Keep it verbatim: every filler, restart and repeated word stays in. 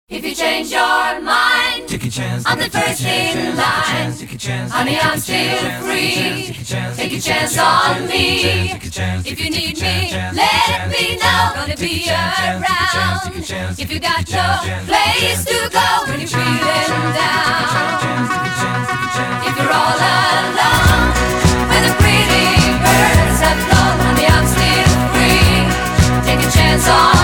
If you change your mind, take a chance. I'm the first in line. Honey, I'm still free. Take a chance on me. If you need me, let me know. Gonna be around. If you got no place to go when you're feeling down. If you're all alone, when the pretty birds have flown, honey, I'm still free. Take a chance on